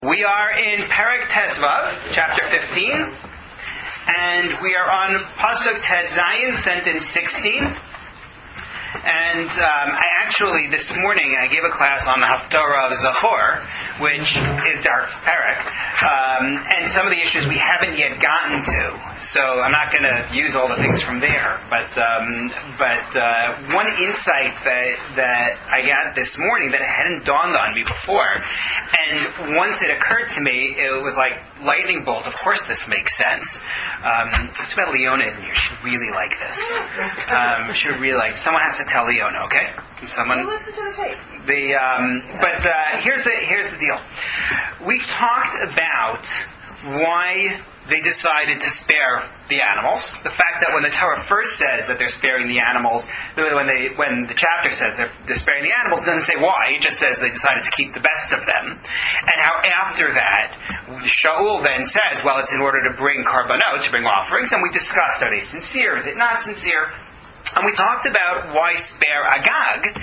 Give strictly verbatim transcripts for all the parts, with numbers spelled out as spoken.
We are in Perek Tezvav, chapter fifteen, and we are on Pasuk Tet Zayin, sentence sixteen. And um, I actually, this morning, I gave a class on the Haftarah of Zachor, which is our Perek, um, and some of the issues we haven't yet gotten to. So I'm not going to use all the things from there. But um, but uh, one insight that that I got this morning that hadn't dawned on me before, and once it occurred to me, it was like lightning bolt. Of course, this makes sense. Um, it's about Leona isn't here. She really like this. Um, she really like. Someone has to tell Leona, okay? Someone. We'll listen to the tape. The um, but uh, here's the here's the deal. We talked about why they decided to spare the animals. The fact that when the Torah first says that they're sparing the animals, when they when the chapter says they're, they're sparing the animals, it doesn't say why. It just says they decided to keep the best of them. And how after that, Shaul then says, well, it's in order to bring karbanot, to bring offerings, and we discussed, are they sincere? Is it not sincere? And we talked about why spare Agag,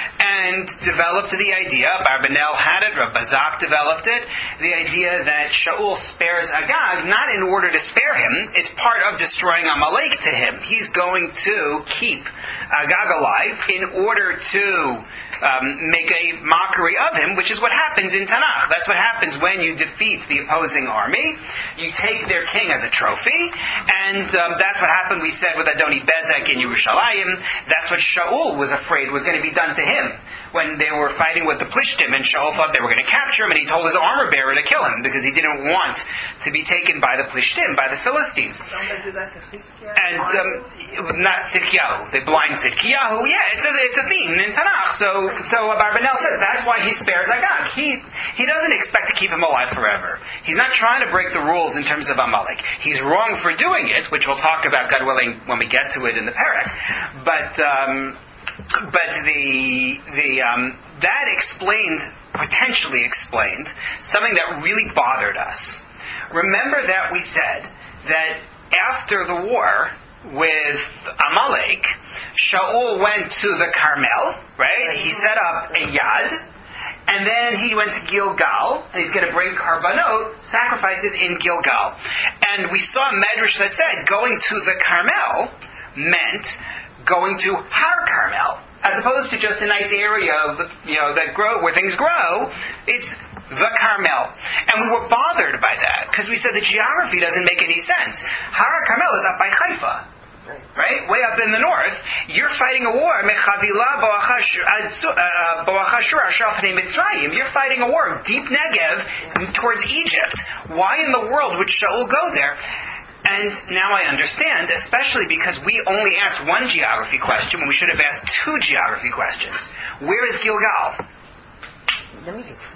and developed the idea, Barbanel had it, Rav Bazak developed it, the idea that Shaul spares Agag, not in order to spare him, it's part of destroying Amalek to him. He's going to keep Agag alive in order to um, make a mockery of him, which is what happens in Tanakh. That's what happens when you defeat the opposing army. You take their king as a trophy, and um, that's what happened, we said, with Adoni Bezek in Yerushalayim. That's what Shaul was afraid was going to be done to him when they were fighting with the Plishtim, and Shaul thought they were going to capture him, and he told his armor bearer to kill him because he didn't want to be taken by the Plishtim, by the Philistines. Don't they do that to Tzidkiyahu? And um, not Tzidkiyahu, they blind Tzidkiyahu. Yeah, it's a it's a theme in Tanakh. So so Barbanel says that's why he spares Agag. He he doesn't expect to keep him alive forever. He's not trying to break the rules in terms of Amalek. He's wrong for doing it, which we'll talk about, God willing, when we get to it in the Perek. But um, but the the um, that explained, potentially explained, something that really bothered us. Remember that we said that after the war with Amalek, Shaul went to the Carmel, right? He set up a yad, and then he went to Gilgal, and he's going to bring karbanot, sacrifices in Gilgal. And we saw a medrash that said going to the Carmel meant going to Har Carmel, as opposed to just a nice area of, you know, that grow where things grow. It's the Carmel. And we were bothered by that, because we said the geography doesn't make any sense. Har Carmel is up by Haifa. Right? Way up in the north. You're fighting a war. You're fighting a war. Deep Negev towards Egypt. Why in the world would Shaul go there? And now I understand, especially because we only asked one geography question when we should have asked two geography questions. Where is Gilgal? No.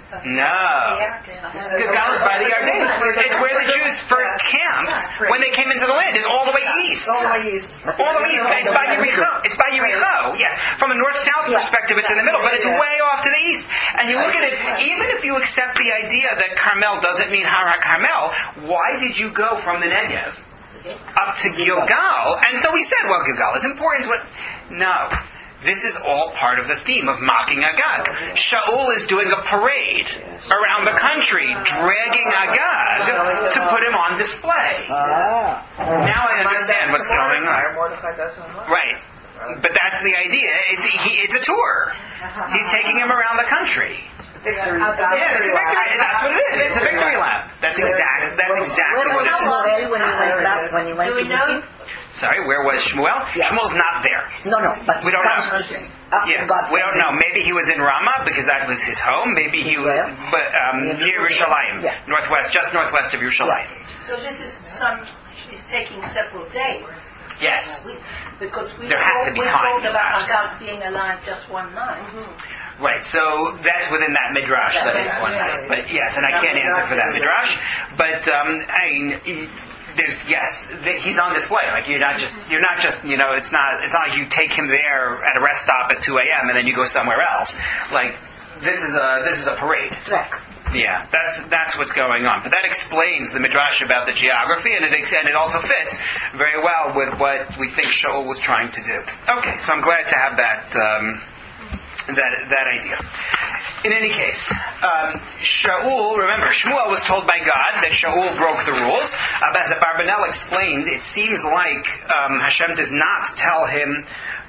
Gilgal is by the Yarden. It's where the Jews first camped when they came into the land. It's all the way east. All the way east. All the way east. It's by Yericho. It's by Yericho. Yes. From a north-south perspective, it's in the middle, but it's way off to the east. And you look at it, even if you accept the idea that Carmel doesn't mean Har HaCarmel, why did you go from the Negev up to Gilgal? And so we said, well, Gilgal is important. But no. This is all part of the theme of mocking Agag. Shaul is doing a parade around the country, dragging Agag to put him on display. Now I understand what's going on. Right. But that's the idea. It's, he, it's a tour. He's taking him around the country. Victory. Yeah, it's a victory. That's what it is. It's a victory lap. That's exactly. That's exactly what it is. When you went back, when you went to the Sorry, where was Shmuel? Yeah. Shmuel's not there. No, no, but we don't know. Uh, yeah, God, we don't know. Maybe he was in Ramah because that was his home. Maybe he was, but um, near Yerushalayim, yeah. northwest, just northwest of Yerushalayim. Yeah. So this is some. She's taking several days. Yes. We, because we there has to be we time. talked about Agag being alive just one night. Mm-hmm. Right, so that's within that midrash that it's one night. But yes, and I can't answer for that midrash. But um, I mean, there's yes, he's on display. Like you're not just you're not just you know it's not it's not like you take him there at a rest stop at two a.m. and then you go somewhere else. Like this is a this is a parade. Yeah, that's that's what's going on. But that explains the midrash about the geography, and it and it also fits very well with what we think Shaul was trying to do. Okay, so I'm glad to have that. Um, that that idea. In any case, um, Shaul, remember, Shmuel was told by God that Shaul broke the rules. Uh, as Abarbanel explained, it seems like um, Hashem does not tell him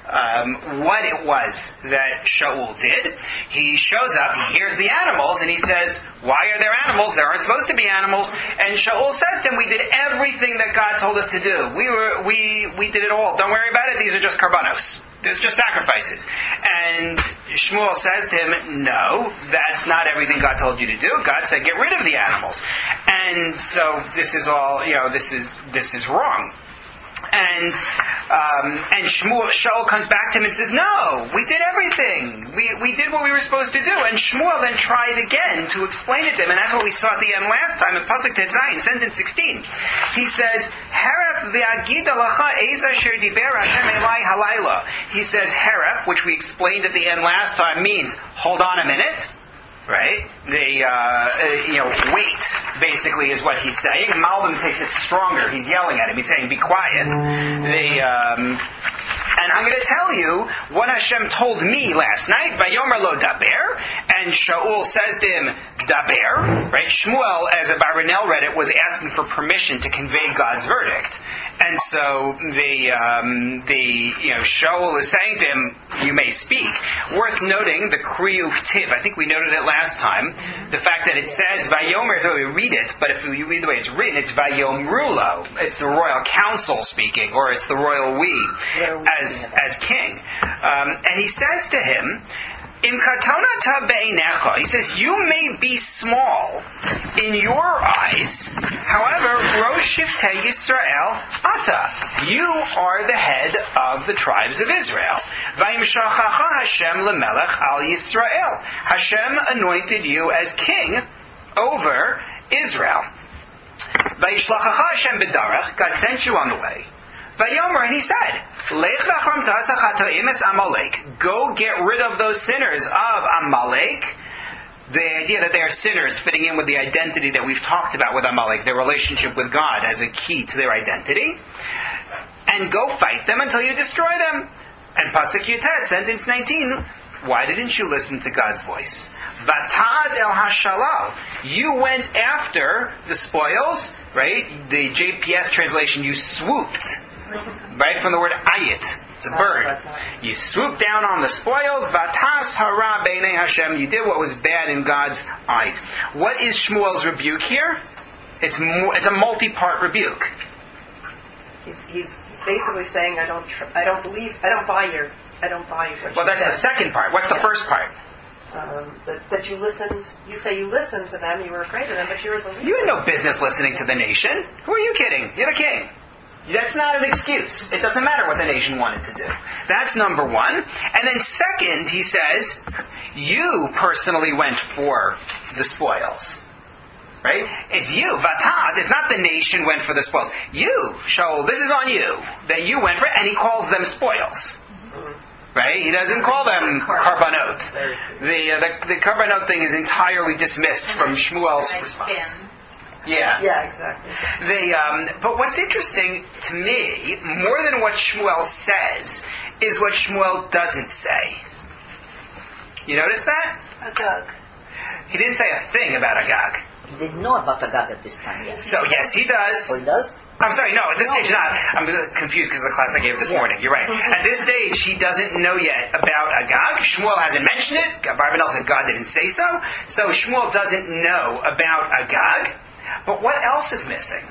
um, what it was that Shaul did. He shows up, he hears the animals, and he says, why are there animals? There aren't supposed to be animals. And Shaul says to him, we did everything that God told us to do. We were, we, we did it all. Don't worry about it. These are just karbanos. There's just sacrifices. And Shmuel says to him, no, that's not everything God told you to do. God said, get rid of the animals. And so this is all, you know, this is, this is wrong. And um, and Shmuel, Shaul comes back to him and says, no, we did everything. We we did what we were supposed to do. And Shmuel then tried again to explain it to him. And that's what we saw at the end last time in Pasuk Tetzayin, sentence sixteen. He says, Heref ve'agid alacha eis asher diber Hashem elai halayla. He says, Heref, which we explained at the end last time, means, hold on a minute. Right? The, uh, you know, wait, basically, is what he's saying. Malbim takes it stronger. He's yelling at him. He's saying, be quiet. The, um, and I'm going to tell you what Hashem told me last night. Vayomer lo daber. And Shaul says to him, daber. Right? Shmuel, as Abarbanel read it, was asking for permission to convey God's verdict. And so the um, the you know Shaul is saying to him, "You may speak." Worth noting the kriyuk tiv. I think we noted it last time. The fact that it says vayomer is the way we read it, but if you read the way it's written, it's vayomrulo. It's the royal council speaking, or it's the royal we as as king. Um, and he says to him, Im katonata be'einecha. He says, you may be small in your eyes. However, Rosh Shiftei Yisrael ata. You are the head of the tribes of Israel. Vayimshachacha Hashem lemelech al Yisrael. Hashem anointed you as king over Israel. Vayishlachacha Hashem b'darach. God sent you on the way. Vayomer, and he said, go get rid of those sinners of Amalek. The idea that they are sinners fitting in with the identity that we've talked about with Amalek, their relationship with God as a key to their identity. And go fight them until you destroy them. And Pasuk Yutet, sentence nineteen, why didn't you listen to God's voice? Vatad el hashalal. You went after the spoils, right? The J P S translation, you swooped. Right from the word ayit. It's a bird. You swooped down on the spoils. Vatas hara beinei Hashem. You did what was bad in God's eyes. What is Shmuel's rebuke here? It's mo- it's a multi-part rebuke. He's, he's basically saying, I don't, tr- I don't believe, I don't buy your, I don't buy what well, you that's said. the second part. What's the Yeah. first part? Um, that, that you listened, you say you listened to them, you were afraid of them, but you were the leader. You had no business listening to the nation. Who are you kidding? You're the king. That's not an excuse. It doesn't matter what the nation wanted to do. That's number one. And then second, he says, you personally went for the spoils. Right? It's you, Vatad. It's not the nation went for the spoils. You, Shaul, this is on you. That you went for it, and he calls them spoils. Right? He doesn't call them karbanot. The, uh, the, the karbanot thing is entirely dismissed from Shmuel's response. Yeah. Yeah, exactly. They, um, but what's interesting to me, more than what Shmuel says, is what Shmuel doesn't say. You notice that? Agag. He didn't say a thing about Agag. He didn't know about Agag at this time yet. So yes, he does. Oh, he does? I'm sorry, no, at this stage not. I'm confused because of the class I gave this Yeah. morning. You're right. At this stage, he doesn't know yet about Agag. Shmuel hasn't mentioned it. Barbanel said God didn't say so. So Shmuel doesn't know about Agag. But what else is missing?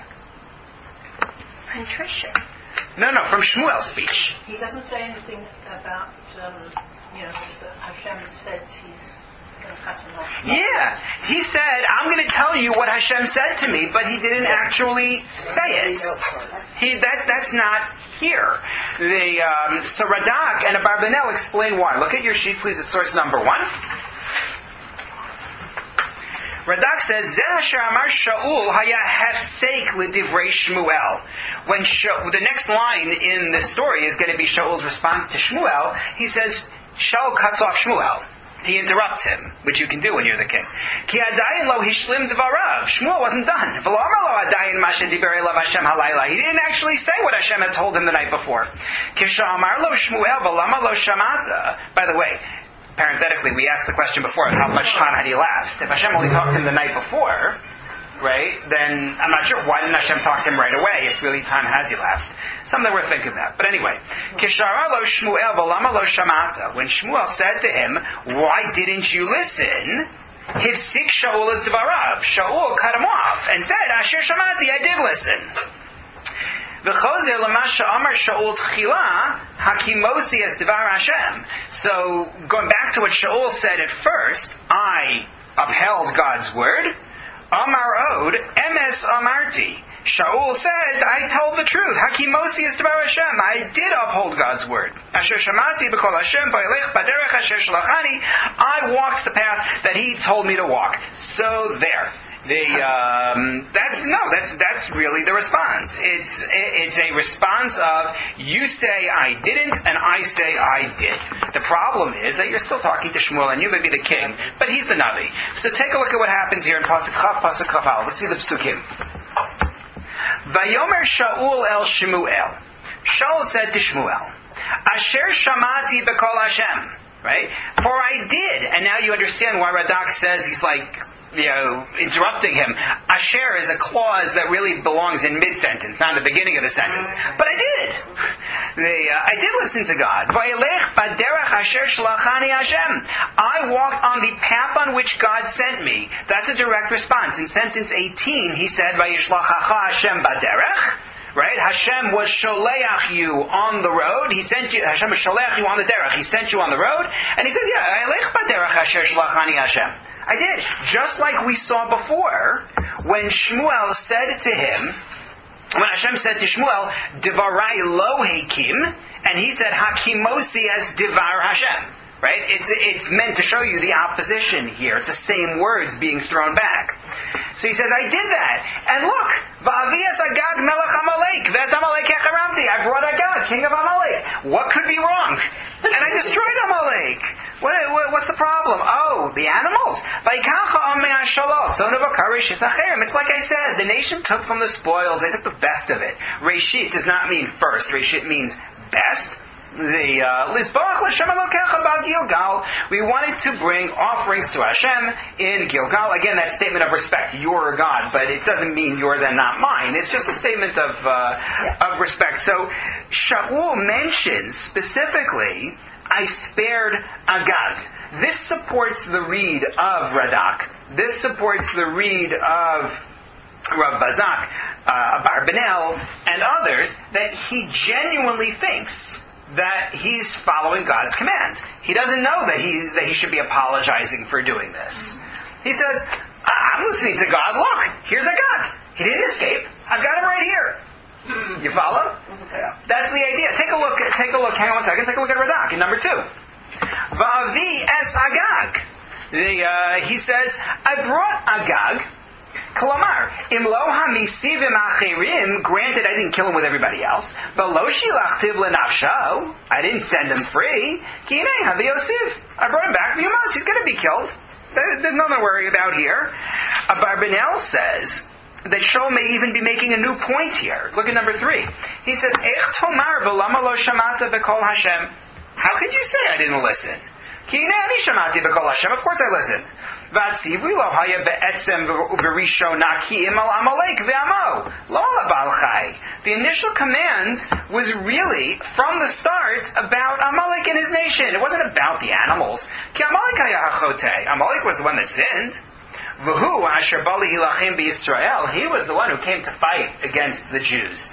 Contrition. No, no, from Shmuel's speech. He doesn't say anything about, um, you know, that Hashem said he's going to cut him off. Yeah, he said, I'm going to tell you what Hashem said to me, but he didn't actually say it. He that That's not here. The um, So Radak and Abarbanel explain why. Look at your sheet, please, at source number one. Radak says, Zeh asher amar Shaul haya hefseik l'divrei Shmuel. When Sha- the next line in the story is going to be Shaul's response to Shmuel, he says, Shaul cuts off Shmuel. He interrupts him, which you can do when you're the king. Ki adayin lo hishlim devarav. Shmuel wasn't done. V'lo amar lo adayin mashe diber elav Hashem halayla. He didn't actually say what Hashem had told him the night before. Kisha amar lo Shmuel v'lama lo shamata. By the way, parenthetically, we asked the question before of how much time had elapsed. If Hashem only talked to him the night before, right, then I'm not sure. Why didn't Hashem talk to him right away if really time has elapsed? Something worth thinking about. But anyway, Kishara lo Shmuel v'lama lo shamata. When Shmuel said to him, why didn't you listen? Hifsik Shaul as Dvarav. Shaul cut him off and said, Asher Shamati, I did listen. V'chozer l'masha amar Shaul tchila hakimosi as Dvar Hashem. So, going back to what Shaul said at first, I upheld God's word. Amar od, emes amarti. Shaul says, I told the truth. Hakimosi is Dvar Hashem. I did uphold God's word. Asher shamati b'kol Hashem v'elech baderech asher shlachani. I walked the path that He told me to walk. So there. The um, that's no, that's that's really the response. It's it's a response of you say I didn't and I say I did. The problem is that you're still talking to Shmuel and you may be the king, but he's the Navi. So take a look at what happens here in Pasuk Chav, Pasuk Chav Aleph. Let's see the Psukim. Vayomer Shaul el Shmuel. Shaul said to Shmuel, Asher shamati b'kol Hashem. Right? For I did. And now you understand why Radak says he's like, you know, interrupting him. Asher is a clause that really belongs in mid-sentence, not in the beginning of the sentence. But I did. The, uh, I did listen to God. Vayelech baderech asher shlachani Hashem. I walked on the path on which God sent me. That's a direct response. In sentence eighteen, he said, Vayishlachacha Hashem baderech. Right? Hashem was sholeach you on the road. He sent you, Hashem was sholeach you on the derech. He sent you on the road. And he says, yeah, Vayelech baderech asher shlachani Hashem. I did. Just like we saw before, when Shmuel said to him, when Hashem said to Shmuel, Divarai lo hakim, and he said, Hakimosi as Divar Hashem. Right? It's, it's meant to show you the opposition here. It's the same words being thrown back. So he says, I did that. And look, Va'avias Agag melech Amalek, Vez Amalek echaramti. I brought Agag, king of Amalek. What could be wrong? And I destroyed Amalek. What, what, what's the problem? Oh, the animals. It's like I said, the nation took from the spoils. They took the best of it. Reshit does not mean first. Reshit means best. The Lizbach L'Shem Elokecha Ba'al Gilgal. We wanted to bring offerings to Hashem in Gilgal. Again, that statement of respect. You're God, but it doesn't mean yours and not mine. It's just a statement of uh, yeah. of respect. So Shaul mentions specifically, I spared Agag. This supports the read of Radak. This supports the read of Rav Bazak, uh, Barbanel, and others, that he genuinely thinks that he's following God's command. He doesn't know that he that he should be apologizing for doing this. He says, I'm listening to God. Look, here's Agag. He didn't escape. I've got him right here. You follow? Yeah. That's the idea. Take a look. Take a look. Hang on one second. Take a look at Radak in number two. Va'avi es Agag. The, uh, he says, I brought Agag. Kalamar, im lo hamisivim achirim. Granted, I didn't kill him with everybody else, but lo shilachtiv lenafsho. I didn't send him free. Kine havi yosif. I brought him back. V'yumas, he's going to be killed. There's nothing to worry about here. Abarbanel says that Shaul may even be making a new point here. Look at number three. He says, Ech tomar v'lama lo shamata b'kol Hashem. How could you say I didn't listen? Kine ani shamati b'kol Hashem. Of course I listened. The initial command was really, from the start, about Amalek and his nation. It wasn't about the animals. Amalek was the one that sinned. He was the one who came to fight against the Jews.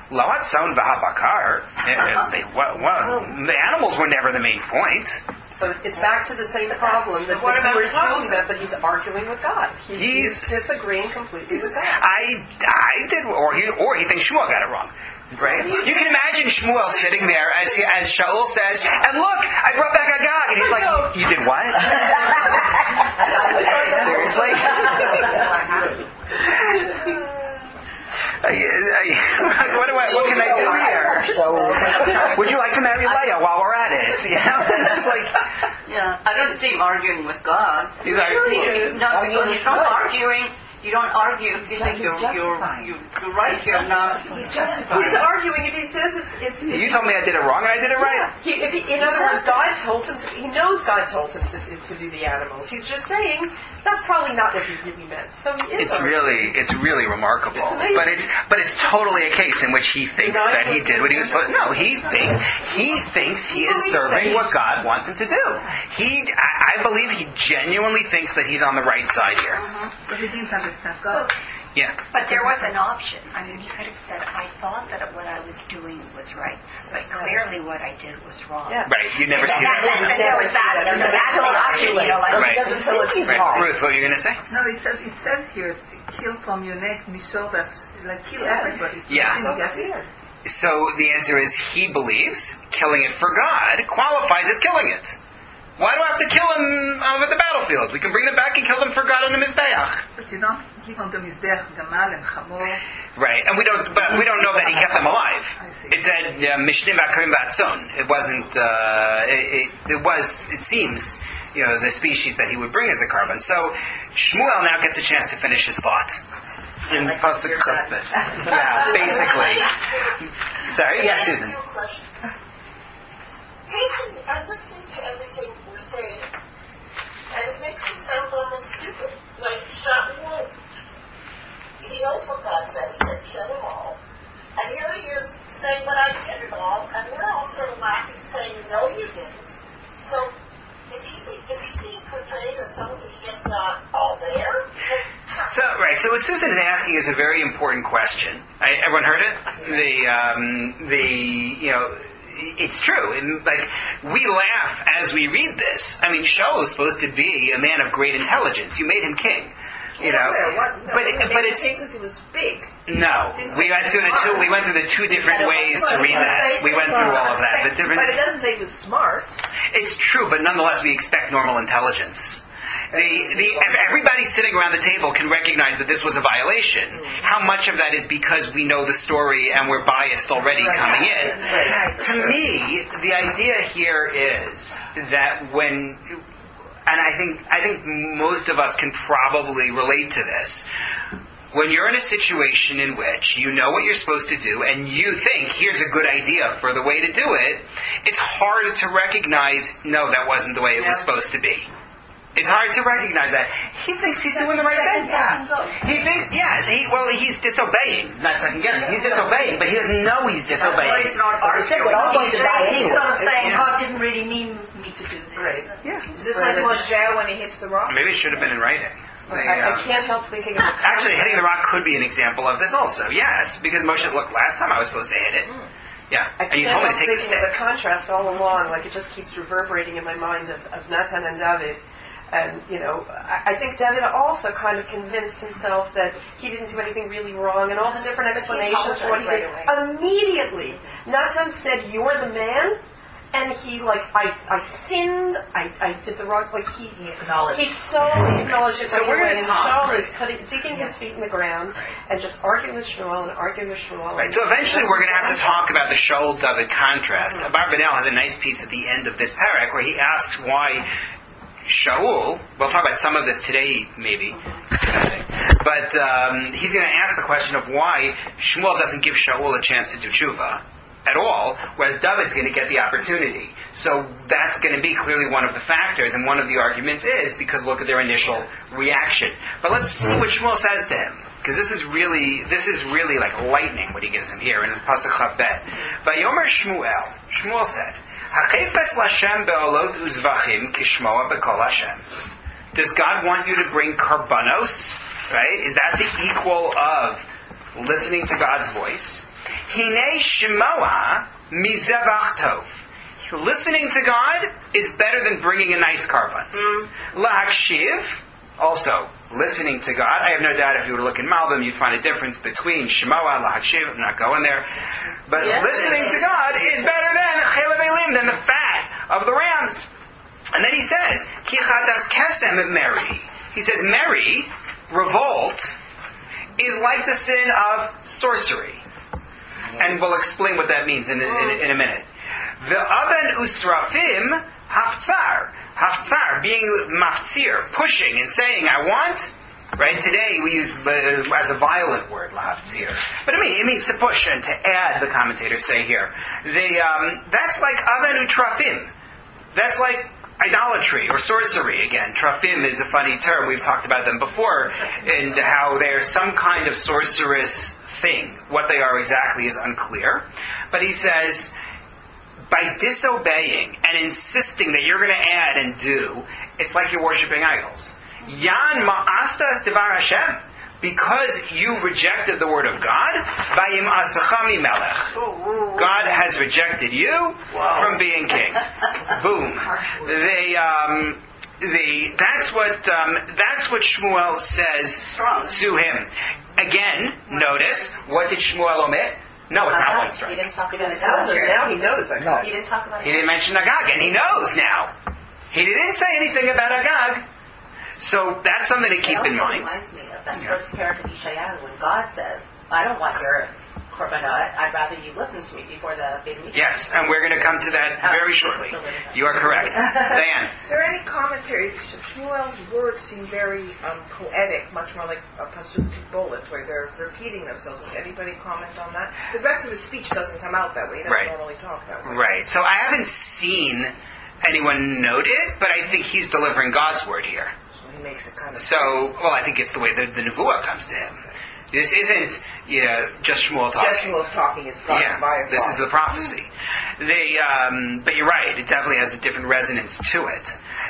The animals were never the main point. So it's back to the same problem that what we were talking about, but he's arguing with God. He's, he's, he's disagreeing completely with God. I, I did, or he, or he thinks Shmuel got it wrong. Right? You can imagine Shmuel sitting there as he, as Shaul says, and look, I brought back Agag, and he's like, you did what? Seriously? I, I, what, do I, what can I do here? Would you like to marry Leah while we're at it? You know, it's like, yeah, I don't see him arguing with God. He's like, he, no, he's not arguing. You don't argue. You think he's you're, you're, justifying. you're, you're right. You're not. He's justifying. He's arguing if he says it's... it's You told me I did it wrong and I did it right. Yeah. He, if he, in other words, God told him, to, he knows God told him to, to do the animals. He's just saying, that's probably not what he really meant. So he is It's arguing. really, it's really remarkable. It's amazing. But it's, but it's totally a case in which he thinks that he did what he was supposed to. No, he thinks, he thinks he is serving what God wants him to do. He, I, I believe he genuinely thinks that he's on the right side here. So he didn't understand God. Yeah. But there was an option. I mean, he could have said, I thought that what I was doing was right, but clearly what I did was wrong. Yeah. Right, you never That, see that, that. that, there was that, there was that option, you know, like, Right. He doesn't say it's Right. wrong. Ruth, what were you going to say? No, it says it says here, kill from your neck, mishor, like kill everybody. So Yeah. he didn't get it. So the answer is he believes killing it for God qualifies as killing it. Why do I have to kill him over the battlefield? We can bring them back and kill them for God on the Mizbeach. But you don't give on the Mizbeach, Gamal and Chamor. Right, and we don't, but we don't know that he kept them alive. It said Mishnim B'Akarim B'Atzon. It wasn't. Uh, it, it, it was. It seems, you know, the species that he would bring as a carbon. So Shmuel now gets a chance to finish his thought. In Pasuk Chafet. Yeah, basically. Sorry, yes, Susan. Nathan, I'm listening to everything we're saying, and it makes it sound almost stupid. Like Shaul, he knows what God said. He said, kill them all. And here he is saying, but I did it all, and we're all sort of laughing, saying, no, you didn't. So, is he, is he being portrayed as someone who's just not all there? So, right, so what Susan is asking is a very important question. I, everyone heard it? The, um, the, you know, it's true. And, like, we laugh as we read this. I mean, Shaul is supposed to be a man of great intelligence. You made him king. You know, What? No, but he but it's because he was big. no. We went through the two. We went through the two different ways to read that. We went through all of that. The different. But it doesn't say he was smart. It's true, but nonetheless, we expect normal intelligence. The, the, everybody sitting around the table can recognize that this was a violation. How much of that is because we know the story and we're biased already coming in? To me, the idea here is that when, and I think I think most of us can probably relate to this. When you're in a situation in which you know what you're supposed to do and you think, here's a good idea for the way to do it, it's hard to recognize, no, that wasn't the way it was supposed to be. It's hard to recognize that. He thinks he's doing the right thing. He thinks, yes, he, well, he's disobeying. Not second guessing. He's disobeying, but he doesn't know he's disobeying. He's not arguing. We're all going to die He's anyway. sort of saying, Yeah. God didn't really mean me to do this. Right. Yeah. Is this like Moshe when he hits the rock? Maybe it should have been in writing. They, I, I uh, can't help thinking of the Actually, hitting the rock could be an example of this also. Yes, because Moshe, look, last time I was supposed to hit it. Yeah. I And you can't told me help to take the thinking of the stick. contrast all along. Like it just keeps reverberating in my mind of, of Natan and David. And, you know, I, I think David also kind of convinced himself that he didn't do anything really wrong and all the different explanations for what he did. Immediately, Natan said, you're the man. And he, like, I, I sinned, I, I did the wrong, like, he, He acknowledged. he so acknowledged it So right we're away. gonna And talk, Shaul right. is putting, digging his feet in the ground and just arguing with Shmuel and arguing with Shmuel. Right, so eventually we're going to have to talk about the Shaul David contrast. Mm-hmm. Barbanel has a nice piece at the end of this parak where he asks why Shaul, we'll talk about some of this today maybe, but um, he's going to ask the question of why Shmuel doesn't give Shaul a chance to do tshuva at all, whereas David's going to get the opportunity. So that's going to be clearly one of the factors, and one of the arguments is because look at their initial reaction. But let's see what Shmuel says to him, because this is really, this is really like lightning what he gives him here in Pasuk Chavbet. Vayomer Shmuel, Shmuel said, "Hachefetz Lashem be'olot uzvachim kishmoa bekol Hashem." Does God want you to bring karbanos? Right? Is that the equal of listening to God's voice? Hine shimoa mizevach tov. Listening to God is better than bringing a nice carbon. Mm. Lahakshiv, also listening to God. I have no doubt if you were to look in Malbim, you'd find a difference between shimoa and lahakshiv. I'm not going there. But yes, listening to God is better than chelav elim, than the fat of the rams. And then he says, Ki chadas kesem Mary. He says, Mary, revolt, is like the sin of sorcery. And we'll explain what that means in a, in a, in a minute. Ve'aven usrafim haftzar. Haftzar, being maftzir, pushing and saying, I want, Right? Today we use uh, as a violent word, lahavtzir. But I mean, it means to push and to add, the commentators say here. They, um, that's like avenu trafim. That's like idolatry or sorcery. Again, trafim is a funny term. We've talked about them before, and how they're some kind of sorcerous thing. What they are exactly is unclear. But he says, by disobeying and insisting that you're going to add and do, it's like you're worshiping idols. Yan ma'astas devar Hashem, because you rejected the word of God, vayim asachami melech. God has rejected you from being king. Boom. They, um, they, that's what, um, that's what Shmuel says to him. Again, notice, what did Shmuel omit? No, it's not one strike. He didn't talk about it. Now he knows. No. He didn't talk about it. He didn't mention Agag, and he knows now. He didn't say anything about Agag. So that's something to keep in mind. Reminds me of that Yeah. first character of Yeshayahu when God says, I don't want your korbanot, I'd rather you listen to me before the big meeting. Yes, and we're going to come to that very shortly. You are correct. Diane. Is there any commentary? Shmuel's words seem very um, poetic, much more like a pasuk bullet, where they're repeating themselves. Does anybody comment on that? The rest of his speech doesn't come out that way. He doesn't Right. normally talk that way. Right. So I haven't seen anyone note it, but I think he's delivering God's word here. So he makes it kind of... So, well, I think it's the way the, the nevuah comes to him. This isn't, you know, just Shmuel talking. Just Shmuel's talking, it's God Yeah, by this is the prophecy. They, um, but you're right, it definitely has a different resonance to it.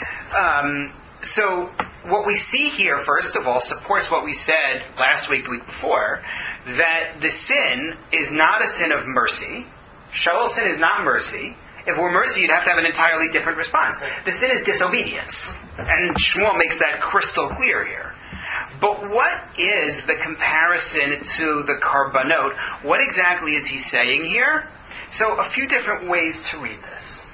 Um, so what we see here, first of all, supports what we said last week, the week before, that the sin is not a sin of mercy. Shaul's sin is not mercy. If it were mercy, you'd have to have an entirely different response. The sin is disobedience. And Shmuel makes that crystal clear here. But what is the comparison to the Karbanot? What exactly is he saying here? So a few different ways to read this.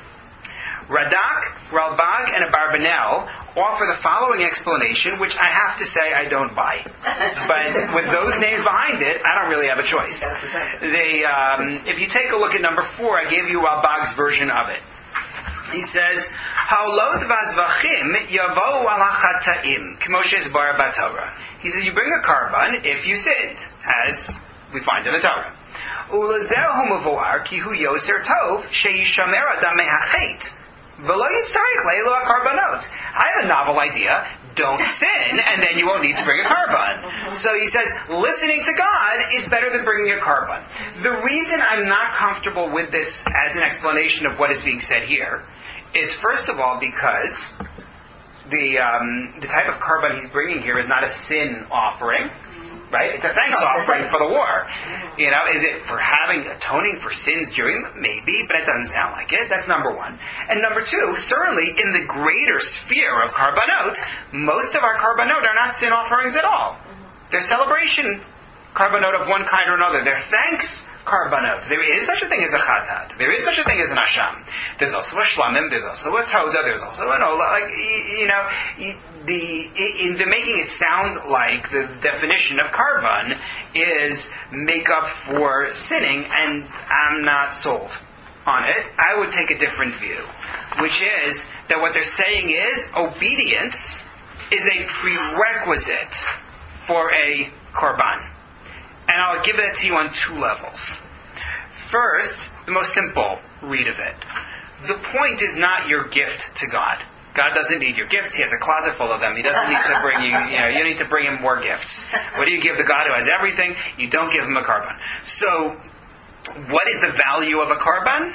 Radak, Ralbag, and Abarbanel offer the following explanation, which I have to say I don't buy. But with those names behind it, I don't really have a choice. They, um, if you take a look at number four, I gave you Ralbag's version of it. He says, "Haolod vazvachim yavo al hachataim k'moshe bar b'Torah." He says, you bring a karban if you sinned, as we find in the Torah. Ulezehu mavoar ki hu yoser tov sheyishamer adam mehachet v'lo yitzarich leilu hakarbanot. I have a novel idea. Don't sin, and then you won't need to bring a karban. So he says, listening to God is better than bringing a karban. The reason I'm not comfortable with this as an explanation of what is being said here is, first of all, because the um, the type of karban he's bringing here is not a sin offering, right? It's a thanks offering for the war. You know, is it for having, atoning for sins during, maybe, but it doesn't sound like it. That's number one. And number two, certainly in the greater sphere of karbanot, most of our karbanot are not sin offerings at all. They're celebration karbanot of one kind or another. They're thanks karbanot. There is such a thing as a chatat. There is such a thing as an asham. There's also a shlamim. There's also a toda. There's also an ola. Like, you know, the in the making it sound like the definition of karban is make up for sinning, and I'm not sold on it. I would take a different view, which is that what they're saying is obedience is a prerequisite for a karban. And I'll give it to you on two levels. First, the most simple read of it. The point is not your gift to God. God doesn't need your gifts. He has a closet full of them. He doesn't need to bring you, you know, you don't need to bring him more gifts. What do you give the God who has everything? You don't give him a karban. So, what is the value of a karban?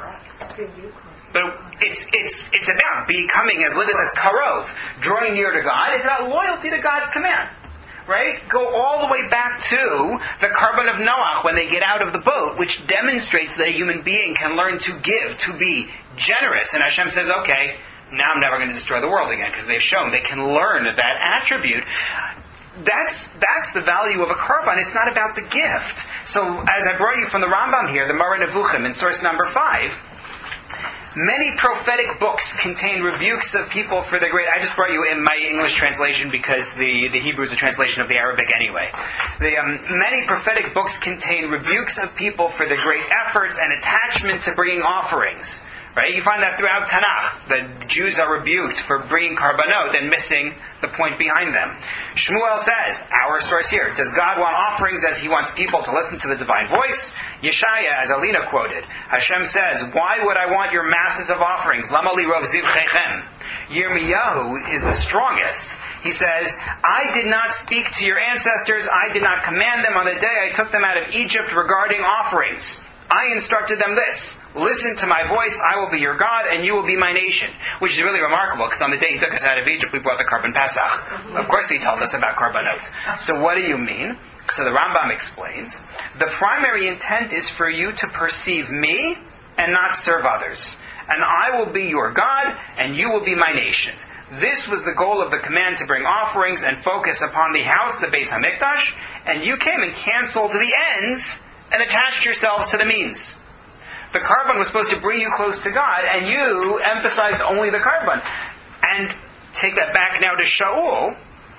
But it's it's it's about becoming, as Linda says, karov, drawing near to God. It's about loyalty to God's command. Right? Go all the way back to the karban of Noach when they get out of the boat, which demonstrates that a human being can learn to give, to be generous. And Hashem says, okay, now I'm never going to destroy the world again, because they've shown they can learn that attribute. That's that's the value of a karban. It's not about the gift. So as I brought you from the Rambam here, the Moreh Nevuchim in source number five, many prophetic books contain rebukes of people for their great... I just brought you in my English translation because the, the Hebrew is a translation of the Arabic anyway. The, um, many prophetic books contain rebukes of people for their great efforts and attachment to bringing offerings. Right? You find that throughout Tanakh. The Jews are rebuked for bringing karbanot and missing the point behind them. Shmuel says, our source here, does God want offerings as He wants people to listen to the divine voice? Yeshaya, as Alina quoted, Hashem says, why would I want your masses of offerings? Lama li rov zivchechem. Yirmiyahu is the strongest. He says, I did not speak to your ancestors, I did not command them on the day I took them out of Egypt regarding offerings. I instructed them this, listen to my voice, I will be your God, and you will be my nation. Which is really remarkable, because on the day He took us out of Egypt, we brought the Karban Pesach. Of course He told us about Karbanot. So what do you mean? So the Rambam explains, the primary intent is for you to perceive me and not serve others. And I will be your God, and you will be my nation. This was the goal of the command to bring offerings and focus upon the house, the Beis HaMikdash, and you came and canceled the ends and attached yourselves to the means. The Karban was supposed to bring you close to God, and you emphasized only the Karban. And take that back now to Shaul,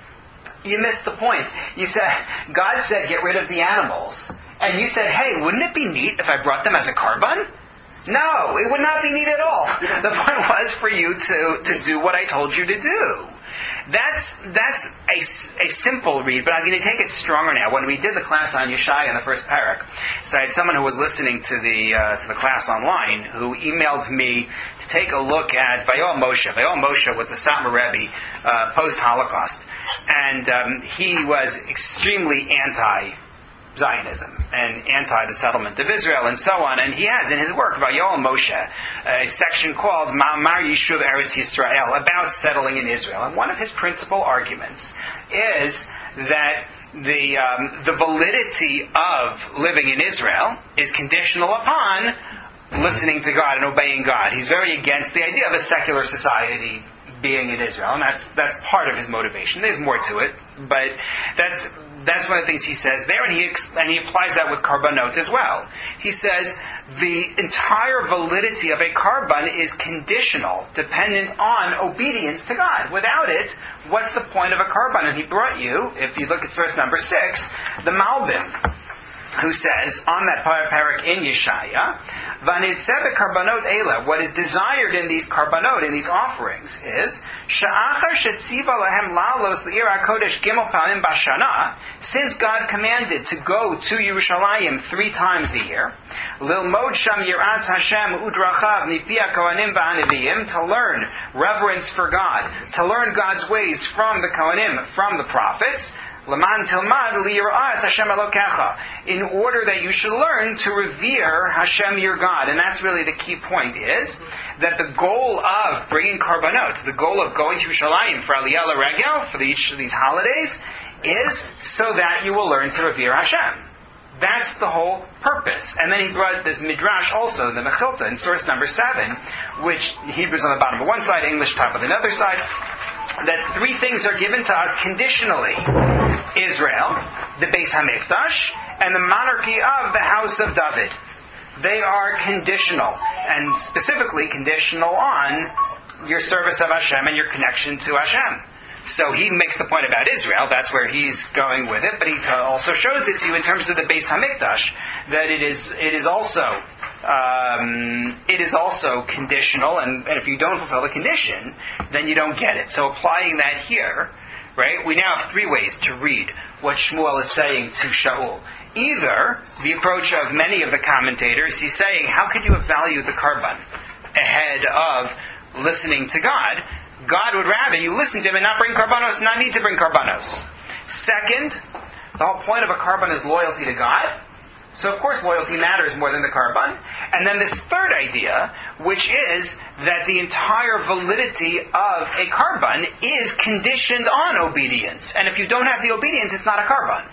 you missed the point. You said, God said get rid of the animals. And you said, hey, wouldn't it be neat if I brought them as a Karban? No, it would not be neat at all. The point was for you to, to do what I told you to do. That's that's a, a simple read, but I'm going to take it stronger now. When we did the class on Yeshaya in the first parak, so I had someone who was listening to the uh, to the class online who emailed me to take a look at Vayol Moshe. Vayol Moshe was the Satmar Rebbe uh, post-Holocaust, and um, he was extremely anti Zionism and anti the settlement of Israel and so on. And he has in his work, Vayol Moshe, a section called Ma'amar Yishuv Eretz Yisrael, about settling in Israel. And one of his principal arguments is that the um, the validity of living in Israel is conditional upon listening to God and obeying God. He's very against the idea of a secular society being in Israel, and that's that's part of his motivation. There's more to it, but that's that's one of the things he says there, and he and he applies that with karbanot as well. He says the entire validity of a karban is conditional, dependent on obedience to God. Without it, what's the point of a karban? And he brought you, if you look at source number six, the Malbim, who says on that parak in Yeshaya, "Vanitzeh karbanot ela." What is desired in these karbanot, in these offerings, is she'achar shetziva lahem lalos le'ir hakodesh gimel palim bashana. Since God commanded to go to Yerushalayim three times a year, lilmod sham yiras Hashem udrachav nipi hakohanim v'haneviyim, to learn reverence for God, to learn God's ways from the Kohanim, from the prophets. Laman tilmad liyir'as Hashem Elokecha, in order that you should learn to revere Hashem your God. And that's really the key point, is that the goal of bringing karbanot, the goal of going to Yerushalayim for Aliyah L'Regel, for each of these holidays, is so that you will learn to revere Hashem. That's the whole purpose. And then he brought this midrash also, the Mechilta, in source number seven, which Hebrews on the bottom of one side, English top of the other side, that three things are given to us conditionally: Israel, the Beis HaMikdash, and the monarchy of the house of David. They are conditional, and specifically conditional on your service of Hashem and your connection to Hashem. So he makes the point about Israel, that's where he's going with it, but he also shows it to you in terms of the Beis HaMikdash, that it is it is also um, it is also conditional, and, and if you don't fulfill the condition, then you don't get it. So applying that here, right, we now have three ways to read what Shmuel is saying to Shaul. Either the approach of many of the commentators, he's saying, how could you have valued the karban ahead of listening to God? God would rather you listen to him and not bring karbanos, not need to bring karbanos. Second, the whole point of a karban is loyalty to God. So of course loyalty matters more than the karban. And then this third idea, which is that the entire validity of a karban is conditioned on obedience. And if you don't have the obedience, it's not a karban.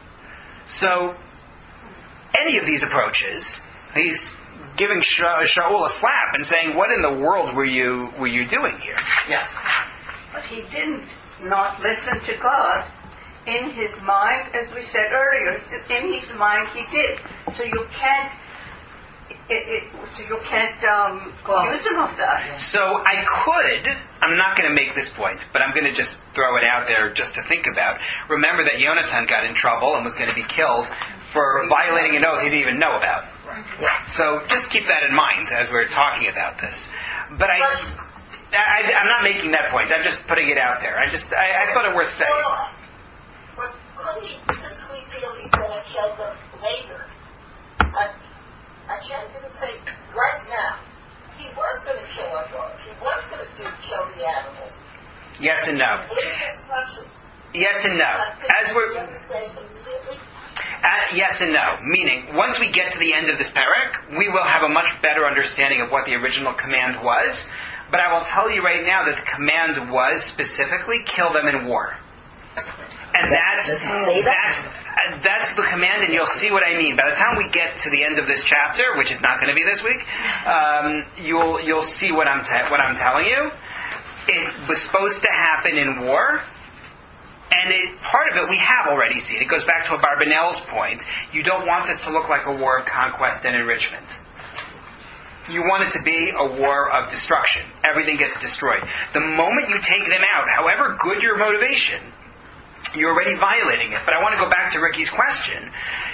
So any of these approaches, he's giving Sha- Shaul a slap and saying, what in the world were you were you doing here? Yes. But he didn't not listen to God. In his mind, as we said earlier, in his mind he did. So you can't it, it, so you can't um, accuse him of that. So I could, I'm not going to make this point, but I'm going to just throw it out there just to think about. Remember that Yonatan got in trouble and was going to be killed for violating an oath he didn't even know about. So just keep that in mind as we're talking about this. But I, I, I'm not making that point. I'm just putting it out there. I just, I, I thought it worth saying. Well, but couldn't he, since we feel he's going to kill them later, uh, Hashem didn't say right now. He was going to kill our dog. He was going to do kill the animals. Yes and no. In instructions. Yes and no. As we're say immediately. Uh, yes and no. Meaning, once we get to the end of this parak, we will have a much better understanding of what the original command was. But I will tell you right now that the command was specifically kill them in war. And that's that's uh, that's the command, and you'll see what I mean. By the time we get to the end of this chapter, which is not going to be this week, um, you'll you'll see what I'm te- what I'm telling you. It was supposed to happen in war. And it, part of it we have already seen. It goes back to Abarbanel's point. You don't want this to look like a war of conquest and enrichment. You want it to be a war of destruction. Everything gets destroyed. The moment you take them out, however good your motivation, you're already violating it. But I want to go back to Ricky's question.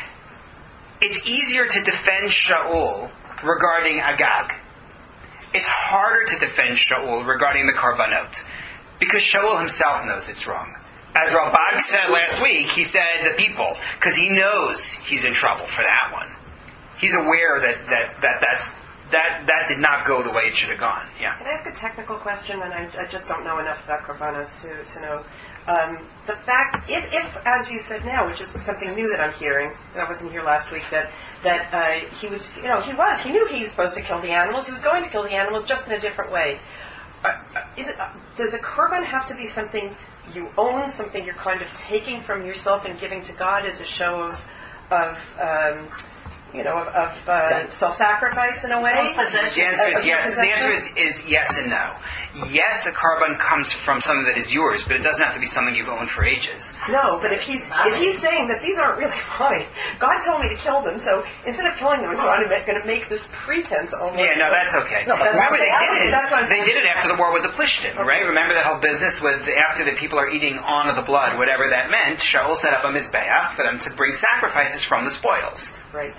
It's easier to defend Shaul regarding Agag. It's harder to defend Shaul regarding the Karbanot. Because Shaul himself knows it's wrong. As Ralbag said last week, he said the people, because he knows he's in trouble for that one. He's aware that, that, that that's that that did not go the way it should have gone. Yeah. Can I ask a technical question? And I, I just don't know enough about Karbanos to, to know. Um, the fact, if, if, as you said now, which is something new that I'm hearing, that I wasn't here last week, that that uh, he was, you know, he was, he knew he was supposed to kill the animals. He was going to kill the animals, just in a different way. Uh, is it, uh, does a korban have to be something you own, something you're kind of taking from yourself and giving to God as a show of, of um, you know, of, of uh, self-sacrifice in a way? The answer is yes. The answer is, is yes and no. Yes, a korban comes from something that is yours, but it doesn't have to be something you've owned for ages. No, but if he's if he's saying that these aren't really mine, God told me to kill them, so instead of killing them, so I'm going to make this pretense almost. Yeah, no, that's okay. No, but Remember, that's they did, that's it, they did it after the war with the Plishtim, okay. Right? Remember that whole business with after the people are eating on of the blood, whatever that meant, Shaul set up a mizbeach for them to bring sacrifices from the spoils. Right.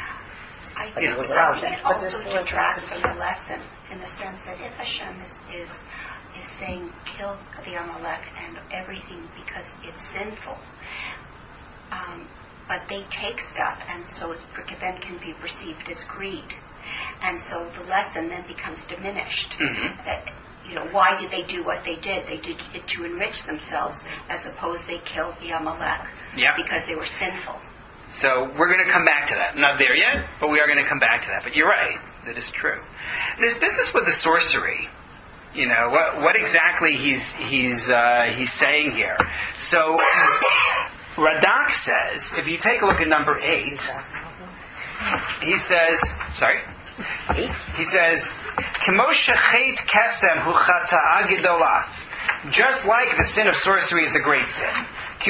I think, I think it also detracts from the lesson in the sense that if Hashem is, is is saying kill the Amalek and everything because it's sinful, um, but they take stuff and so it then can be perceived as greed, and so the lesson then becomes diminished. Mm-hmm. That, you know, why did they do what they did? They did it to enrich themselves, as opposed they killed the Amalek yep. because they were sinful. So we're going to come back to that. Not there yet, but we are going to come back to that. But you're right. That is true. This business with the sorcery, you know, what, what exactly he's he's uh, he's saying here. So Radak says, if you take a look at number eight, he says, sorry? He says, Kemo shechet kesem hu chata'a gedolah. Just like the sin of sorcery is a great sin. You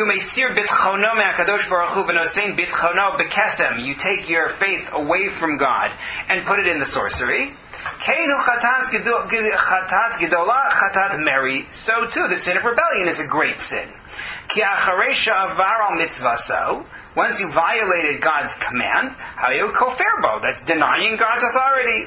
take your faith away from God and put it in the sorcery. So too, the sin of rebellion is a great sin. Once you violated God's command, that's denying God's authority,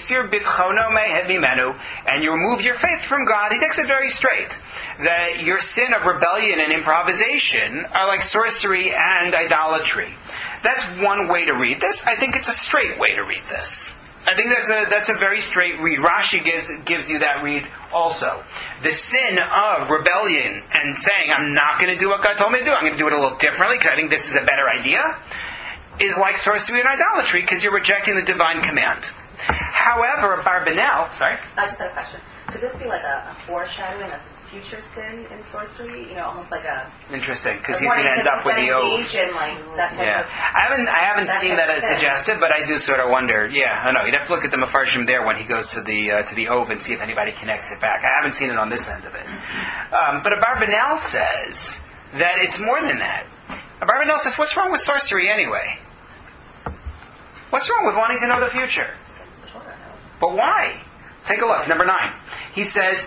and you remove your faith from God. He takes it very straight. That your sin of rebellion and improvisation are like sorcery and idolatry. That's one way to read this. I think it's a straight way to read this. I think that's a that's a very straight read. Rashi gives gives you that read also. The sin of rebellion and saying, I'm not going to do what God told me to do, I'm going to do it a little differently because I think this is a better idea, is like sorcery and idolatry because you're rejecting the divine command. However, Barbanel, sorry? I just had a question. Could this be like a, a foreshadowing of his future sin in sorcery? You know, almost like a... Interesting, because he's going to end up with the oath. Like that type yeah. of, I haven't, I haven't seen that as suggested, but I do sort of wonder. Yeah, I don't know. You'd have to look at the Mefarshim there when he goes to the uh, to the Ov and see if anybody connects it back. I haven't seen it on this end of it. Um, but Abarbanel says that it's more than that. Abarbanel says, what's wrong with sorcery anyway? What's wrong with wanting to know the future? But why? Take a look. Number nine. He says,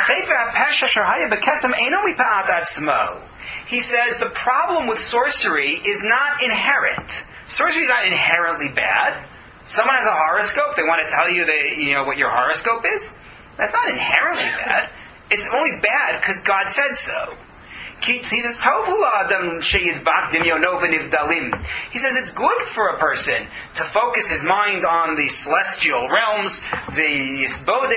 he says the problem with sorcery is not inherent. Sorcery is not inherently bad. Someone has a horoscope. They want to tell you, they, you know what your horoscope is. That's not inherently bad. It's only bad because God said so. He says, he says it's good for a person to focus his mind on the celestial realms, the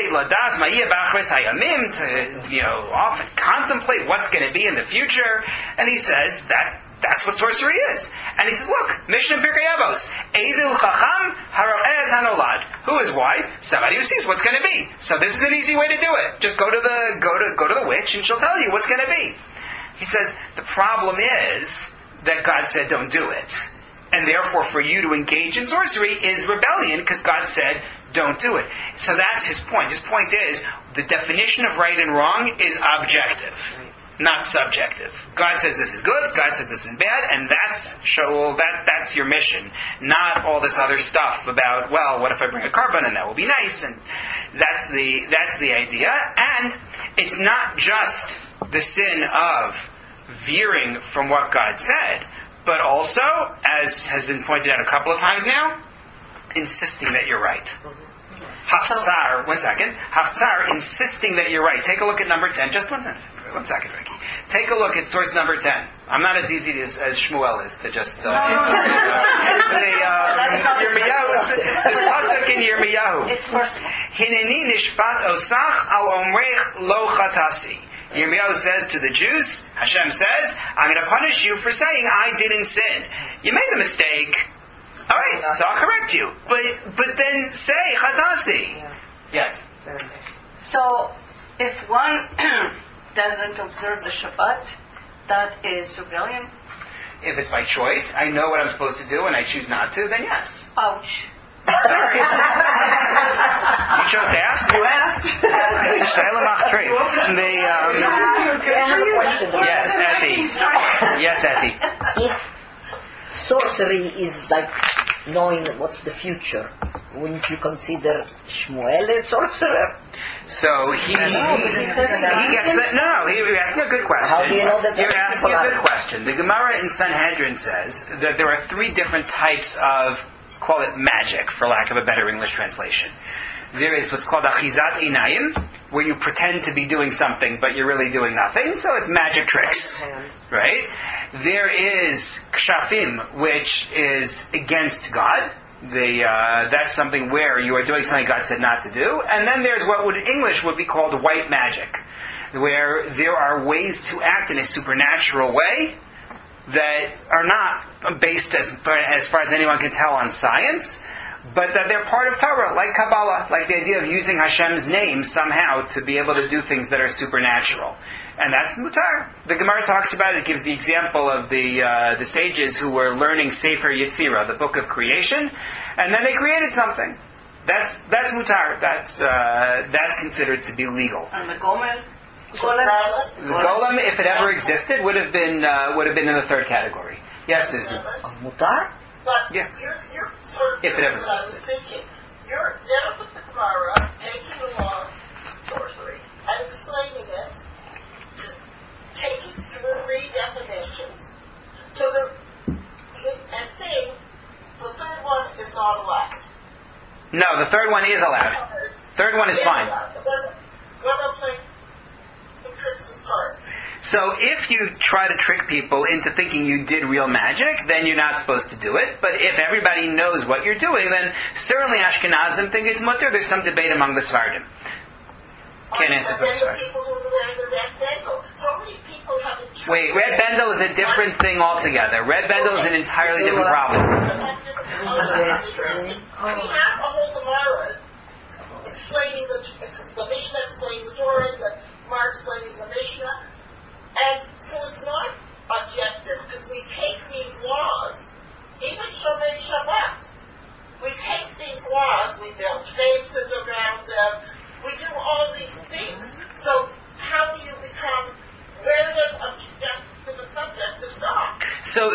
to, you know, often contemplate what's going to be in the future. And he says that that's what sorcery is. And he says, look, Mishnah Pirkei Avos, Ezu Chacham Haro'ez Hanolad. Who is wise? Somebody who sees what's going to be. So this is an easy way to do it. Just go to the go to go to the witch and she'll tell you what's going to be. He says, the problem is that God said don't do it. And therefore for you to engage in sorcery is rebellion because God said don't do it. So that's his point. His point is the definition of right and wrong is objective, not subjective. God says this is good, God says this is bad, and that's show that that's your mission. Not all this other stuff about, well, what if I bring a carbon and that will be nice, and that's the that's the idea. And it's not just the sin of veering from what God said, but also, as has been pointed out a couple of times now, insisting that you're right. Haftzar, one second. Haftzar, insisting that you're right. Take a look at number ten. Just one second. One second, Ricky. Take a look at source number ten. I'm not as easy as, as Shmuel is to just... Uh, uh, the, uh, Yirmiyahu, this pasuk in Yirmiyahu. It's personal. Hineni nishpat osach al omrech lo chatasi. Yirmiyahu says to the Jews, Hashem says, I'm going to punish you for saying I didn't sin. You made the mistake. All right, so I'll correct you. But but then say chatasi. Yeah. Yes. So, if one doesn't observe the Shabbat, that is rebellion? If it's by choice, I know what I'm supposed to do and I choose not to, then yes. Ouch. You chose to ask? You asked. the, um, yes, Ethy. Yes, Ethy. If sorcery is like knowing what's the future, wouldn't you consider Shmuel a sorcerer? So he, he gets the, no, no, you're asking a good question. How do you know that you're asking a good question. The Gemara in Sanhedrin says that there are three different types of, call it magic, for lack of a better English translation. There is what's called achizat einayim, where you pretend to be doing something, but you're really doing nothing, so it's magic tricks. Right? There is kshafim, which is against God. The, uh, that's something where you are doing something God said not to do. And then there's what would in English would be called white magic, where there are ways to act in a supernatural way that are not based, as, as far as anyone can tell, on science, but that they're part of Torah, like Kabbalah, like the idea of using Hashem's name somehow to be able to do things that are supernatural. And that's mutar. The Gemara talks about it, gives the example of the uh, the sages who were learning Sefer Yetzirah, the book of creation, and then they created something. That's that's mutar. That's uh, that's considered to be legal. And the Gomer? Golem? The golem, if it ever existed, would have been uh, would have been in the third category. Yes, Susan. Of mutar? But Yeah. you're, you're sort of If it ever what I was thinking. You're then up with the Gemara, taking the law of sorcery and explaining it, to take it through three definitions, so the and saying the third one is not allowed. No, the third one is allowed. Third one is fine. What about playing tricks with cards? So if you try to trick people into thinking you did real magic, then you're not supposed to do it. But if everybody knows what you're doing, then certainly Ashkenazim think it's mutter. There's some debate among the Sephardim. Can't answer for the Sephardim. People who wear the red bendel. So many people have been tricked. Wait, red bendel is a different thing altogether. Red bendel is an entirely different problem. We have a whole Gemara explaining the, the Mishnah explaining the Torah, the Gemara explaining the Mishnah. And so it's not objective because we take these laws, even Shomrei Shabbat. We take these laws, we build fences around them, we do all these things. So how do you become, where does objective and subjective stop? So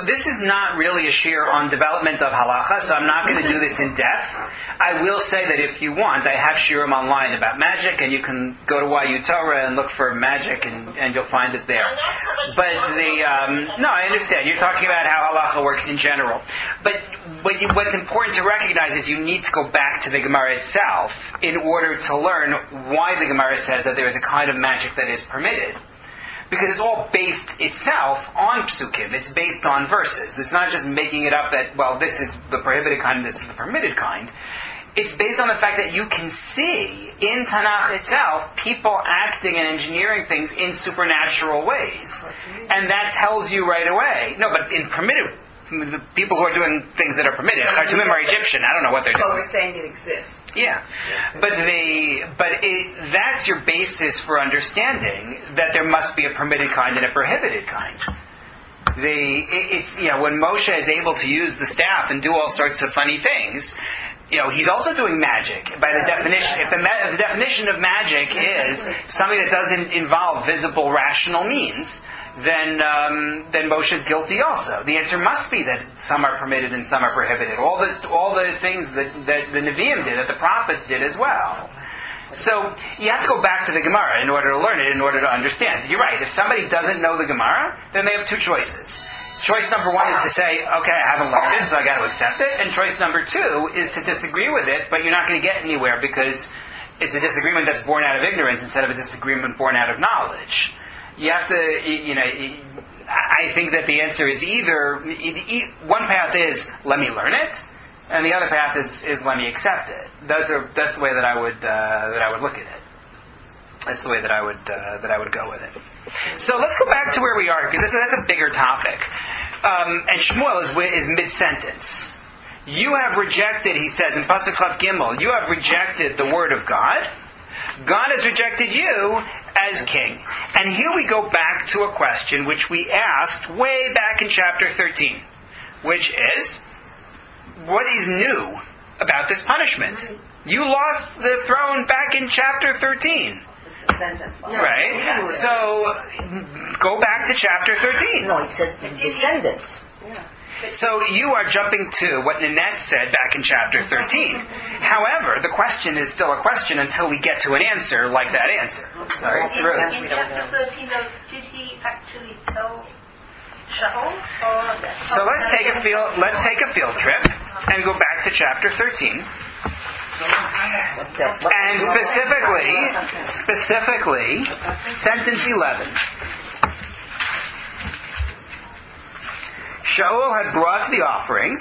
this is not really a shir on development of halacha, so I'm not going to do this in depth. I will say that if you want, I have shirim online about magic, and you can go to Y U Torah and look for magic, and, and you'll find it there. But the um, no, I understand. You're talking about how halacha works in general. But what you, what's important to recognize is you need to go back to the Gemara itself in order to learn why the Gemara says that there is a kind of magic that is permitted. Because it's all based itself on psukim. It's based on verses. It's not just making it up that, well, this is the prohibited kind and this is the permitted kind. It's based on the fact that you can see in Tanakh itself people acting and engineering things in supernatural ways. And that tells you right away. No, but in permitted, the people who are doing things that are permitted, Khartoumim are Egyptian. I don't know what they're doing. But we're saying it exists. Yeah, but the but it, that's your basis for understanding that there must be a permitted kind and a prohibited kind. The it, it's you know when Moshe is able to use the staff and do all sorts of funny things, you know he's also doing magic by the definition. If the, if the definition of magic is something that doesn't involve visible rational means, then um, then Moshe is guilty also. The answer must be that some are permitted and some are prohibited. All the all the things that, that the Nevi'im did, that the prophets did as well. So you have to go back to the Gemara in order to learn it, in order to understand. You're right. If somebody doesn't know the Gemara, then they have two choices. Choice number one is to say, okay, I haven't learned it, so I got to accept it. And choice number two is to disagree with it, but you're not going to get anywhere because it's a disagreement that's born out of ignorance instead of a disagreement born out of knowledge. You have to, you know, I think that the answer is either, one path is, let me learn it, and the other path is, is let me accept it. Those are, that's the way that I would, uh, that I would look at it. That's the way that I would, uh, that I would go with it. So let's go back to where we are, because that's a bigger topic. Um, and Shmuel is, is mid-sentence. You have rejected, he says in Pasuk Chav Gimel, you have rejected the word of God. God has rejected you as king. And here we go back to a question which we asked way back in chapter thirteen, which is, what is new about this punishment? You lost the throne back in chapter thirteen. Right? So, go back to chapter thirteen. No, it said descendants. Yeah. So you are jumping to what Nanette said back in chapter thirteen. However, the question is still a question until we get to an answer like that answer. Sorry. In, in chapter thirteen, did he actually tell Shaul? Or so let's take a field. Let's take a field trip and go back to chapter thirteen. And specifically, specifically, sentence eleven. Shaul had brought the offerings.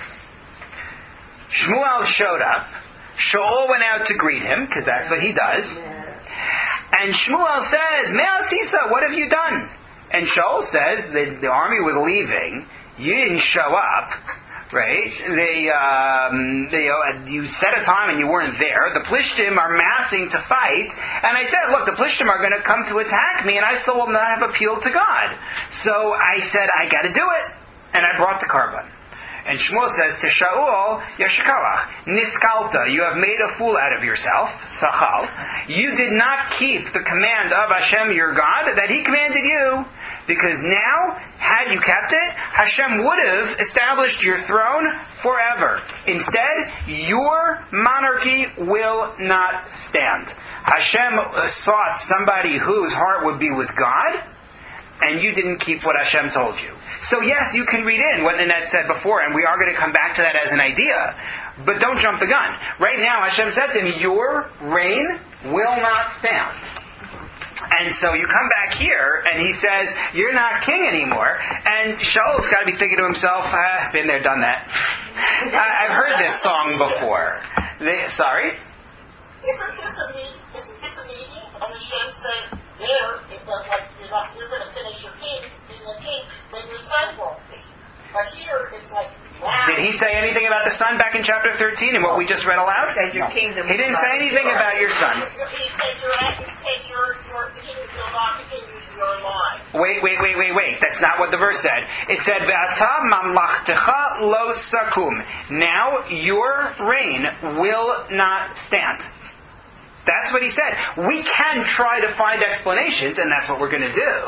Shmuel showed up. Shaul went out to greet him, because that's what he does. And Shmuel says, Me'asisa, what have you done? And Shaul says that the army was leaving. You didn't show up. Right? They, um, they, uh, you set a time and you weren't there. The Plishtim are massing to fight. And I said, look, the Plishtim are going to come to attack me, and I still will not have appealed to God. So I said, I got to do it. And I brought the carbon. And Shmuel says to Shaul, Yashkalach, Niskalta, you have made a fool out of yourself, Sachal. You did not keep the command of Hashem your God that He commanded you. Because now, had you kept it, Hashem would have established your throne forever. Instead, your monarchy will not stand. Hashem sought somebody whose heart would be with God, and you didn't keep what Hashem told you. So yes, you can read in what Nanette said before, and we are going to come back to that as an idea, but don't jump the gun. Right now, Hashem said to him, your reign will not stand. And so you come back here, and he says, you're not king anymore. And Shaul's got to be thinking to himself, ah, been there, done that. I've heard this song before. They, sorry? Isn't this a meeting? Isn't this a meeting? And Hashem said, there, it was like, you're not, you're going to finish your king, being a king, then your son won't be. But here, it's like, wow. Did he say anything about the son back in chapter thirteen and what we just read aloud? He said your kingdom. He didn't say anything about your son. He said your, he said your, your kingdom will not continue your line. Wait, wait, wait, wait, wait. That's not what the verse said. It said, Ve'ata mamlachtecha lo sakum. Now your reign will not stand. That's what he said. We can try to find explanations, and that's what we're going to do.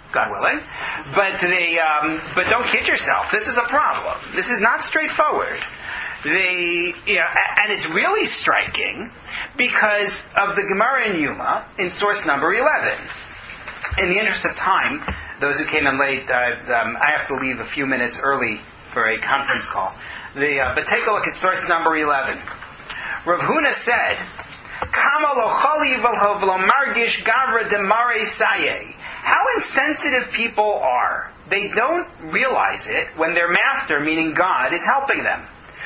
God willing. But they, um, but don't kid yourself. This is a problem. This is not straightforward. They, you know, and it's really striking because of the Gemara in Yuma in source number eleven. In the interest of time, those who came in late, uh, um, I have to leave a few minutes early for a conference call. The, uh, but take a look at source number eleven. Rav Huna said, "Kama lo chali v'lo margish gavra demare saye." How insensitive people are. They don't realize it when their master, meaning God, is helping them.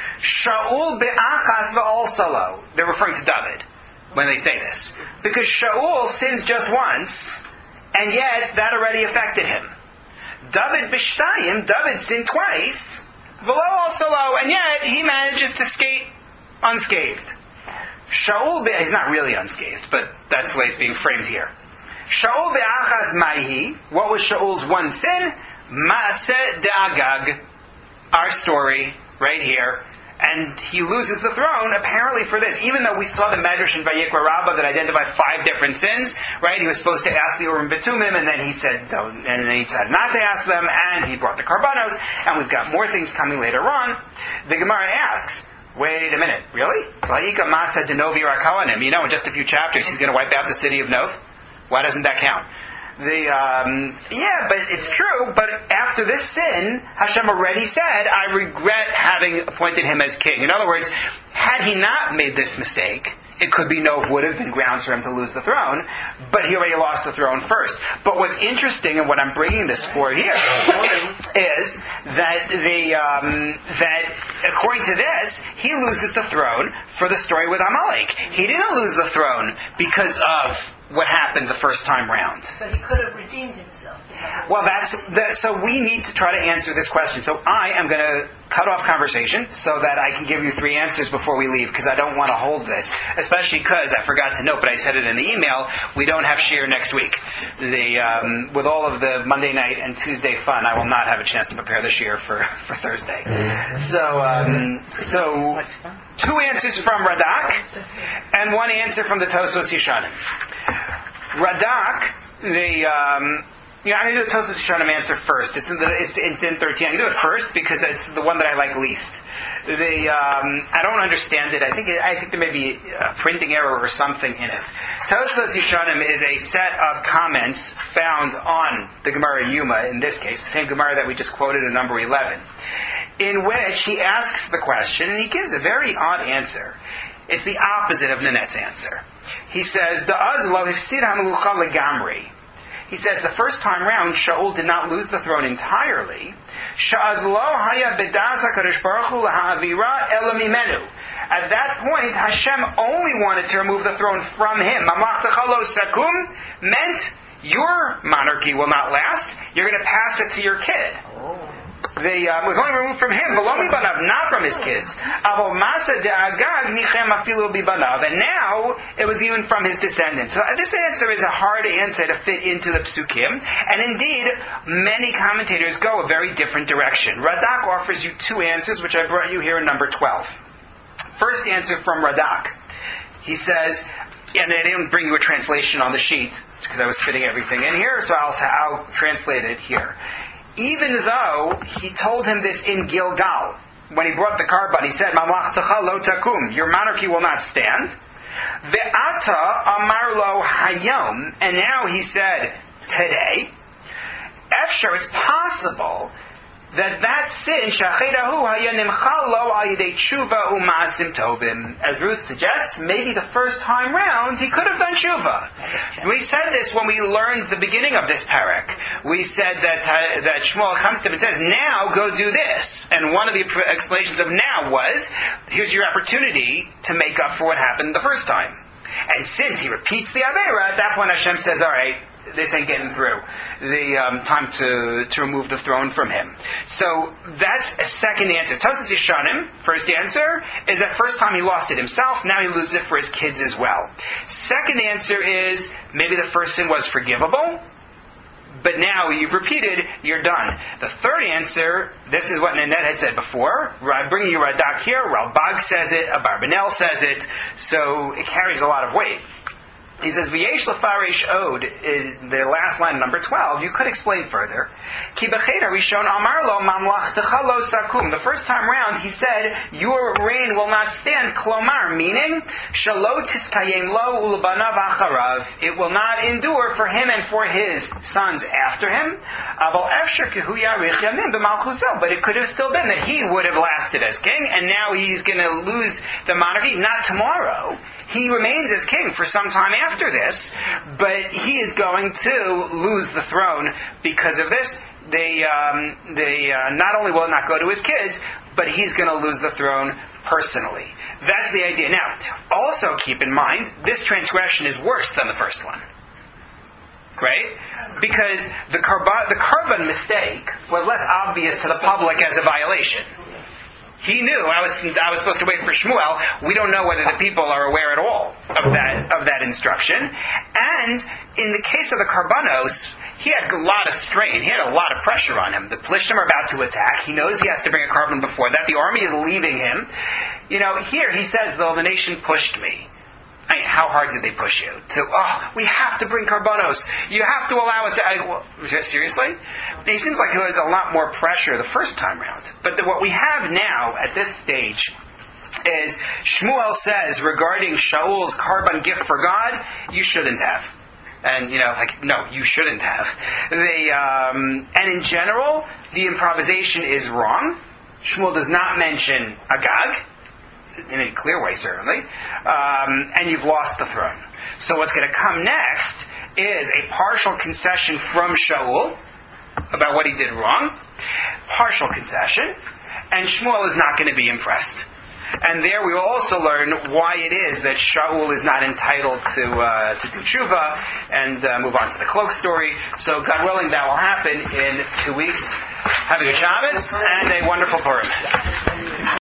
Shaul be'achas v'alsalo. They're referring to David when they say this. Because Shaul sins just once, and yet that already affected him. David b'shtayim, David sinned twice, v'lo alsalo, and yet he manages to skate unscathed. Shaul, be- he's not really unscathed, but that's the way it's being framed here. Shaul be'achas maihi. What was Shaul's one sin? Maaseh de'agag. Our story, right here. And he loses the throne, apparently for this. Even though we saw the Medrash in Vayikra Rabbah that identified five different sins, right? He was supposed to ask the Urim B'Tumim, and then he said, no, and then he said not to ask them, and he brought the Karbanos, and we've got more things coming later on. The Gemara asks, wait a minute, really? Vayikra Maaseh Denovi Rakawanim. You know, in just a few chapters, he's going to wipe out the city of Nov. Why doesn't that count? The um, yeah, but it's true. But after this sin, Hashem already said, "I regret having appointed him as king." In other words, had he not made this mistake, it could be Nov would have been grounds for him to lose the throne. But he already lost the throne first. But what's interesting, and what I'm bringing this for here, is that the um, that according to this, he loses the throne for the story with Amalek. He didn't lose the throne because of what happened the first time round. So he could have redeemed himself. Well, that's the, so we need to try to answer this question. So I am going to cut off conversation so that I can give you three answers before we leave, because I don't want to hold this, especially because I forgot to note, but I said it in the email, we don't have Shir next week. The um, with all of the Monday night and Tuesday fun, I will not have a chance to prepare the Shir for, for Thursday. So, um, so two answers from Radak and one answer from the Tosfos Yeshanim. Radak, the um, yeah, I'm going to do the Tosfos Yeshanim answer first. It's in the it's, it's in thirteen. I'm going to do it first because it's the one that I like least. The um, I don't understand it. I think it, I think there may be a printing error or something in it. Tosfos Yeshanim is a set of comments found on the Gemara Yuma, in this case, the same Gemara that we just quoted in number eleven, in which he asks the question and he gives a very odd answer. It's the opposite of Nanette's answer. He says, "The Azlo hifsid hamelucha legamri." He says the first time round, Shaul did not lose the throne entirely. Sha'azlo haya bedas hakadosh baruch hu lahavira ela mimenu. At that point, Hashem only wanted to remove the throne from him. Mamlachtacha lo sakum meant your monarchy will not last. You're going to pass it to your kid. Oh. They uh, was only removed from him, not from his kids. And now it was even from his descendants. So this answer is a hard answer to fit into the psukim, and indeed, many commentators go a very different direction. Radak offers you two answers, which I brought you here in number twelve. First answer from Radak. He says, and I didn't bring you a translation on the sheet because I was fitting everything in here, so I'll, I'll translate it here. Even though he told him this in Gilgal, when he brought the carbon, he said, "Mamlachtacha lo takum," your monarchy will not stand. Ve'ata amar lo hayom, and now he said, today. Efshar, it's possible that that sin, shachedahu haya nimchal lo al yedei tshuva u'ma'asim tovim. As Ruth suggests, maybe the first time round he could have done tshuva. We said this when we learned the beginning of this parak. We said that uh, that Shmuel comes to him and says, "Now go do this." And one of the explanations of "now" was, here's your opportunity to make up for what happened the first time. And since he repeats the Avera, at that point Hashem says, all right, this ain't getting through. The um, time to, to remove the throne from him. So that's a second answer. Tosfos Yeshanim, first answer, is that first time he lost it himself, now he loses it for his kids as well. Second answer is, maybe the first sin was forgivable, but now you've repeated, you're done. The third answer, this is what Nanette had said before. I'm bringing you Radak here. Ralbag says it. Abarbanel says it. So it carries a lot of weight. He says, V'yesh lefarish od, in the last line, number twelve, you could explain further. Ki b'cheder rishon amar lo mamlachtecha lo sakum. The first time round, he said, your reign will not stand, klomar, meaning, shalo tiskayem lo ulbanav acharav. It will not endure for him and for his sons after him. Aval efsher kehu yarich yamim b'malchuso. But it could have still been that he would have lasted as king, and now he's going to lose the monarchy. Not tomorrow. He remains as king for some time after this, but he is going to lose the throne because of this. They, um, they uh, not only will it not go to his kids, but he's going to lose the throne personally. That's the idea. Now, also keep in mind, this transgression is worse than the first one. Right? Because the Karban, the Karban mistake was less obvious to the public as a violation. He knew. I was I was supposed to wait for Shmuel. We don't know whether the people are aware at all of that of that instruction. And in the case of the Karbanos, he had a lot of strain. He had a lot of pressure on him. The Plishtim are about to attack. He knows he has to bring a carbon before that. The army is leaving him. You know, here he says, though, the nation pushed me. I mean, how hard did they push you? To, oh, we have to bring Karbanos. You have to allow us to... I, well, seriously? It seems like there was a lot more pressure the first time round. But the, what we have now, at this stage, is Shmuel says, regarding Shaul's Karban gift for God, you shouldn't have. And, you know, like, no, you shouldn't have. They, um, and in general, the improvisation is wrong. Shmuel does not mention Agag, in a clear way, certainly, um, and you've lost the throne. So what's going to come next is a partial concession from Shaul about what he did wrong, partial concession, and Shmuel is not going to be impressed. And there we will also learn why it is that Shaul is not entitled to uh, to do tshuva, and uh, move on to the cloak story. So God willing, that will happen in two weeks. Have a good Shabbos and a wonderful Purim.